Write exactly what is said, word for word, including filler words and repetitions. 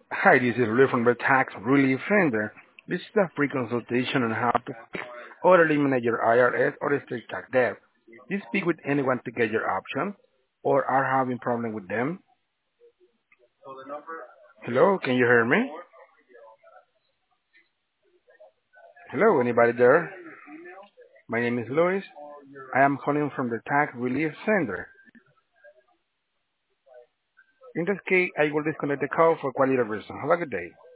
Hi, this is Louis from the Tax Relief Center. This is a free consultation on how to fix or eliminate your I R S or state tax debt. Do you speak with anyone to get your options or are having problem with them? Hello, can you hear me? Hello, anybody there? My name is Louis. I am calling from the Tax Relief Center. In this case, I will disconnect the call for quality reason. Have a good day.